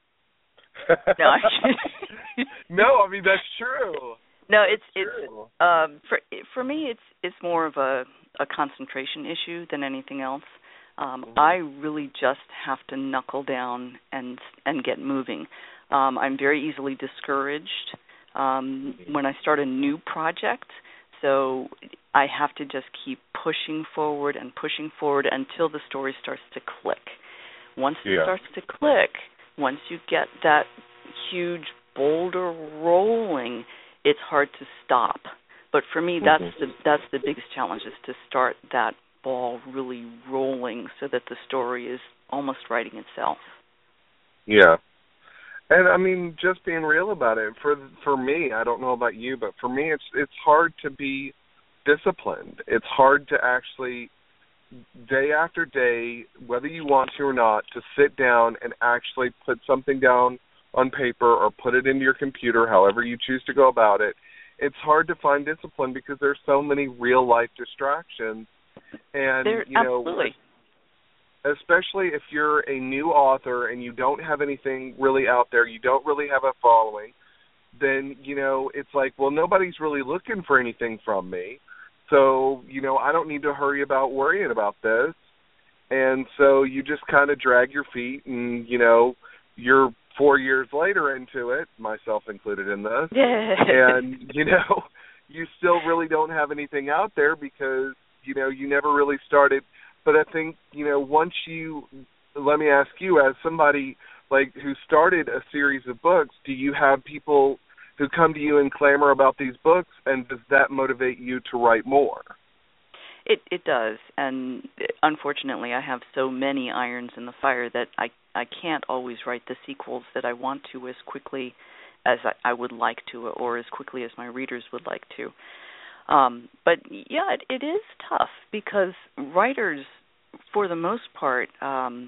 No, no, I mean that's true. No, it's that's it's true. um, for for me it's it's more of a, a concentration issue than anything else. Um, mm-hmm. I really just have to knuckle down and and get moving. Um, I'm very easily discouraged um, when I start a new project, so I have to just keep pushing forward and pushing forward until the story starts to click. Once it yeah. starts to click, once you get that huge boulder rolling, it's hard to stop. But for me, that's mm-hmm. the that's the biggest challenge, is to start that ball really rolling so that the story is almost writing itself. Yeah. And I mean, just being real about it, for for me, I don't know about you, but for me, it's it's hard to be disciplined. It's hard to actually, day after day, whether you want to or not, to sit down and actually put something down on paper or put it into your computer, however you choose to go about it. It's hard to find discipline because there's so many real-life distractions. And, there, you know, absolutely. especially if you're a new author and you don't have anything really out there, you don't really have a following, then, you know, it's like, well, nobody's really looking for anything from me. So, you know, I don't need to hurry about worrying about this. And so you just kind of drag your feet and, you know, you're four years later into it, myself included in this, yeah. and, you know, you still really don't have anything out there because, you know, you never really started. But I think, you know, once you, let me ask you, as somebody like who started a series of books, do you have people who come to you and clamor about these books, and does that motivate you to write more? It it does, and unfortunately, I have so many irons in the fire that I I can't always write the sequels that I want to as quickly as I, I would like to, or as quickly as my readers would like to. Um, but yeah, it, it is tough because writers, for the most part, um,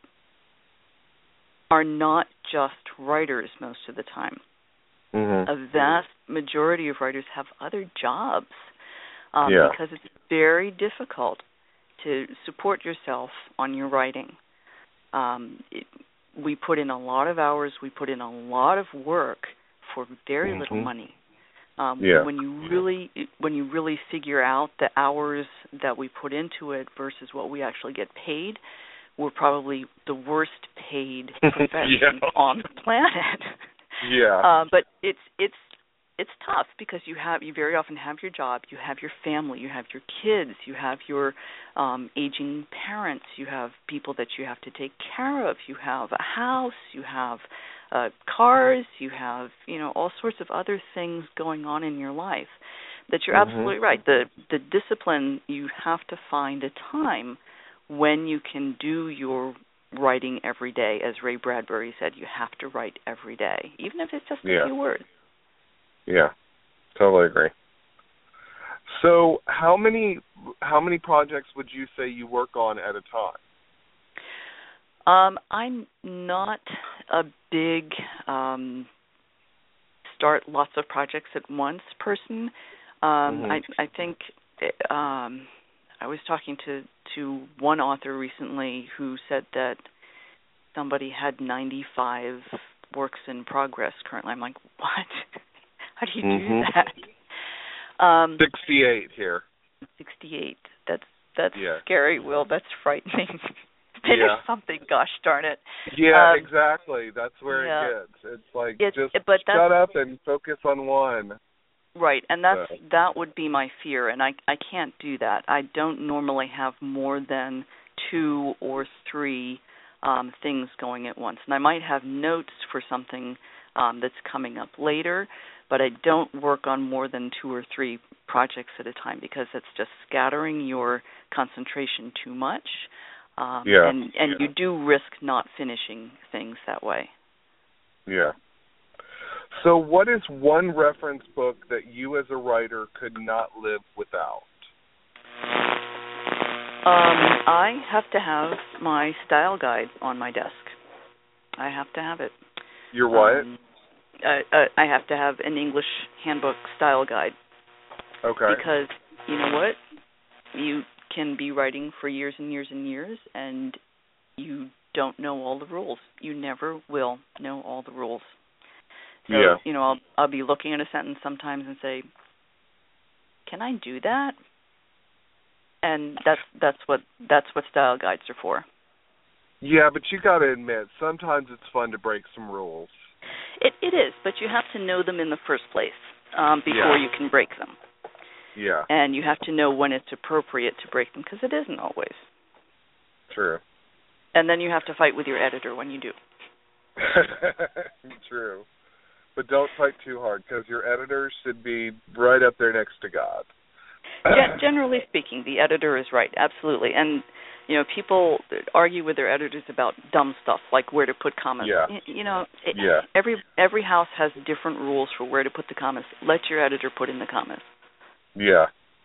are not just writers most of the time. Mm-hmm. A vast majority of writers have other jobs um, yeah. because it's very difficult to support yourself on your writing. Um, it, we put in a lot of hours, we put in a lot of work for very mm-hmm. little money. Um, yeah. When you really when you really figure out the hours that we put into it versus what we actually get paid, we're probably the worst paid profession yeah. on the planet. Yeah. Uh, but it's it's it's tough because you have you very often have your job, you have your family, you have your kids, you have your um, aging parents, you have people that you have to take care of, you have a house, you have uh, cars, you have you know all sorts of other things going on in your life. That you're mm-hmm. absolutely right. The the discipline, you have to find a time when you can do your writing every day. As Ray Bradbury said, you have to write every day, even if it's just a yeah. few words. Yeah, totally agree. So, how many how many projects would you say you work on at a time? Um, I'm not a big um, start lots of projects at once person. Um, mm-hmm. I, I think um, I was talking to, to one author recently who said that somebody had ninety-five works in progress currently. I'm like, what? How do you mm-hmm. do that? Um, sixty-eight here. sixty-eight. That's that's yeah. scary, Will. That's frightening. Finish yeah. something, gosh darn it. Yeah, um, exactly. That's where yeah. it gets. It's like it's, just but shut up and focus on one. Right, and that's so. that would be my fear, and I I can't do that. I don't normally have more than two or three um, things going at once, and I might have notes for something um, that's coming up later, but I don't work on more than two or three projects at a time because it's just scattering your concentration too much, um, yeah. and and yeah. you do risk not finishing things that way. Yeah. So what is one reference book that you as a writer could not live without? Um, I have to have my style guide on my desk. I have to have it. Your what? Um, I, I have to have an English handbook style guide. Okay. Because, you know what? You can be writing for years and years and years, and you don't know all the rules. You never will know all the rules. So, yeah. you know, I'll, I'll be looking at a sentence sometimes and say, can I do that? And that's that's what that's what style guides are for. Yeah, but you got to admit, sometimes it's fun to break some rules. It it is, but you have to know them in the first place um, before yeah. you can break them. Yeah. And you have to know when it's appropriate to break them, because it isn't always. True. And then you have to fight with your editor when you do. True. But don't fight too hard, because your editors should be right up there next to God. Gen- generally speaking, the editor is right, absolutely. And, you know, people argue with their editors about dumb stuff, like where to put commas. Yeah. You, you know, it, yeah. every every house has different rules for where to put the commas. Let your editor put in the commas. Yeah.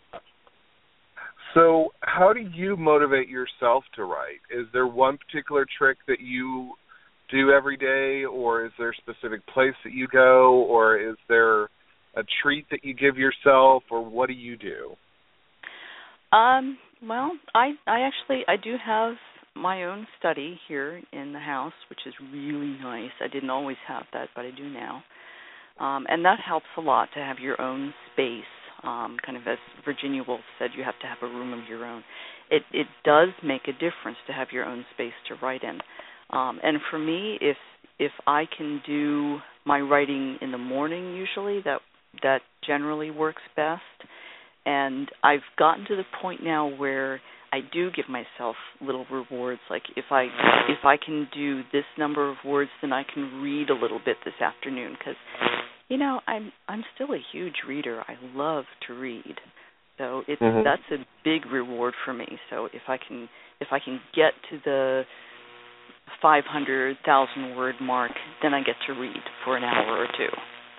So how do you motivate yourself to write? Is there one particular trick that you do every day, or is there a specific place that you go, or is there a treat that you give yourself, or what do you do? Um, well, I I actually I do have my own study here in the house, which is really nice. I didn't always have that, but I do now. Um, and that helps a lot to have your own space. Um, kind of as Virginia Woolf said, you have to have a room of your own. It it does make a difference to have your own space to write in. Um, and for me, if if I can do my writing in the morning, usually that that generally works best. And I've gotten to the point now where I do give myself little rewards. Like if I if I can do this number of words, then I can read a little bit this afternoon. Because, you know, I'm I'm still a huge reader. I love to read. So it's mm-hmm. that's a big reward for me. So if I can if I can get to the five hundred thousand word mark, then I get to read for an hour or two.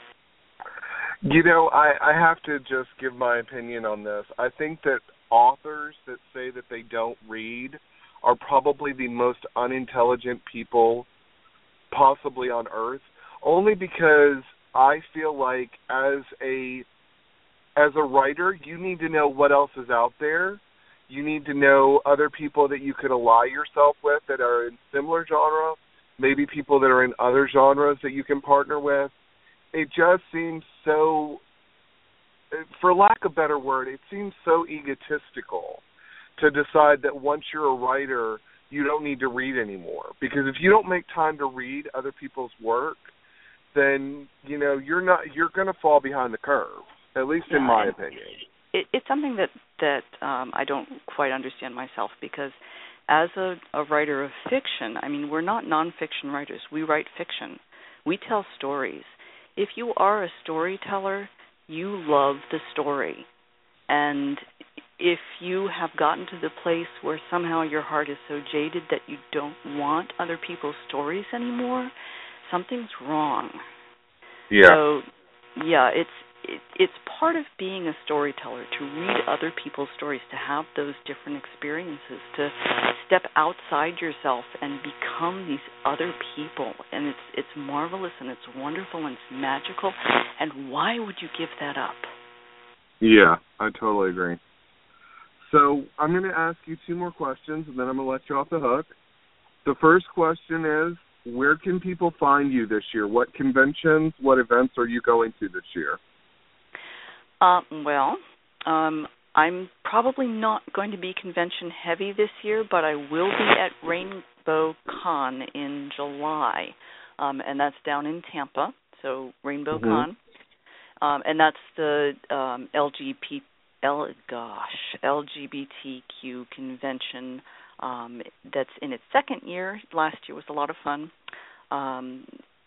You know, I, I have to just give my opinion on this. I think that authors that say that they don't read are probably the most unintelligent people possibly on earth, only because I feel like as a as a writer, you need to know what else is out there. You need to know other people that you could ally yourself with that are in similar genre, maybe people that are in other genres that you can partner with. It just seems so, for lack of a better word, it seems so egotistical to decide that once you're a writer, you don't need to read anymore. Because if you don't make time to read other people's work, then, you know, you're not you're going to fall behind the curve, at least in my opinion. It, it's something that, that um, I don't quite understand myself, because as a, a writer of fiction, I mean, we're not nonfiction writers. We write fiction. We tell stories. If you are a storyteller, you love the story. And if you have gotten to the place where somehow your heart is so jaded that you don't want other people's stories anymore, something's wrong. Yeah. So, yeah, it's it, it's part of being a storyteller to read other people's stories, to have those different experiences, to step outside yourself and become these other people. And it's it's marvelous and it's wonderful and it's magical. And why would you give that up? Yeah, I totally agree. So I'm going to ask you two more questions, and then I'm going to let you off the hook. The first question is, where can people find you this year? What conventions, what events are you going to this year? Uh, well, um, I'm probably not going to be convention heavy this year, but I will be at Rainbow Con in July, um, and that's down in Tampa, so Rainbow Mm-hmm. Con. Um, and that's the um, L G B T, L, gosh, L G B T Q convention um, that's in its second year. Last year was a lot of fun. Um,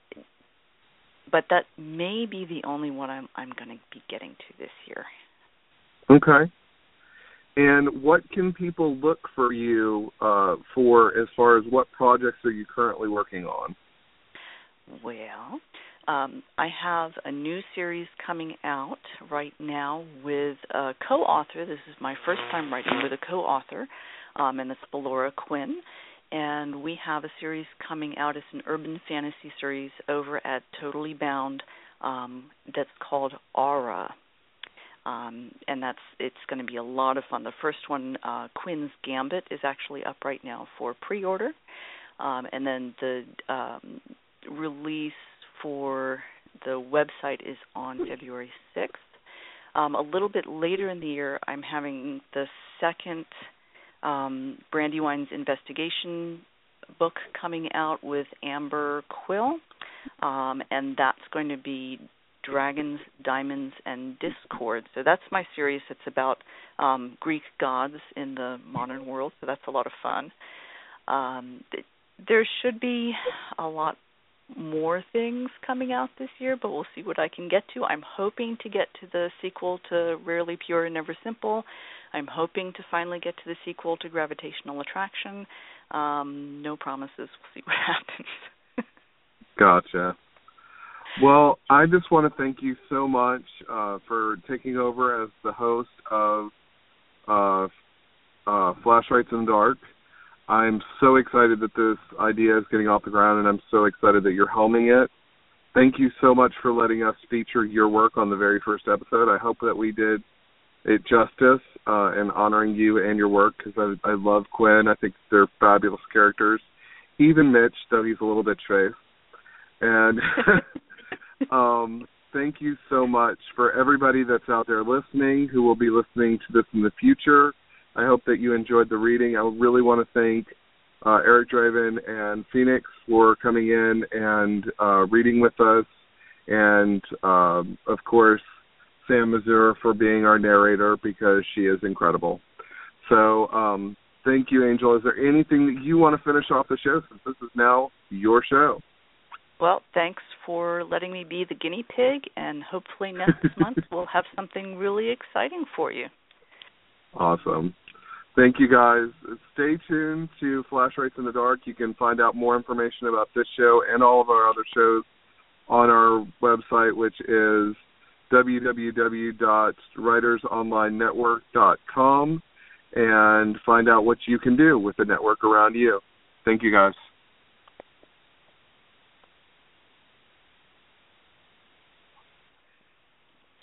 but that may be the only one I'm, I'm going to be getting to this year. Okay. And what can people look for you uh, for as far as what projects are you currently working on? Well, um, I have a new series coming out right now with a co-author. This is my first time writing with a co-author, um, and it's Ballora Quinn. And we have a series coming out as an urban fantasy series over at Totally Bound um, that's called Aura. Um, and that's it's going to be a lot of fun. The first one, uh, Quinn's Gambit, is actually up right now for pre-order. Um, and then the um, release for the website is on February sixth. Um, a little bit later in the year, I'm having the second um, Brandywine's investigation book coming out with Amber Quill, um, and that's going to be Dragons, Diamonds, and Discord. So that's my series. It's about um, Greek gods in the modern world, so that's a lot of fun. Um, th- there should be a lot more things coming out this year, but we'll see what I can get to. I'm hoping to get to the sequel to Rarely Pure and Never Simple. I'm hoping to finally get to the sequel to Gravitational Attraction. Um, no promises. We'll see what happens. Gotcha. Well, I just want to thank you so much uh, for taking over as the host of uh, uh, Flash Writes in the Dark. I'm so excited that this idea is getting off the ground, and I'm so excited that you're helming it. Thank you so much for letting us feature your work on the very first episode. I hope that we did it justice uh, in honoring you and your work, because I, I love Quinn. I think they're fabulous characters. Even Mitch, though he's a little bit straight. And um, thank you so much for everybody that's out there listening, who will be listening to this in the future. I hope that you enjoyed the reading. I really want to thank uh, Eric Draven and Phoenix for coming in and uh, reading with us, and, um, of course, Sam Mazur for being our narrator, because she is incredible. So um, thank you, Angel. Is there anything that you want to finish off the show, since this is now your show? Well, thanks for letting me be the guinea pig, and hopefully next month we'll have something really exciting for you. Awesome. Thank you, guys. Stay tuned to Flash Writes in the Dark. You can find out more information about this show and all of our other shows on our website, which is w w w dot writers online network dot com, and find out what you can do with the network around you. Thank you, guys.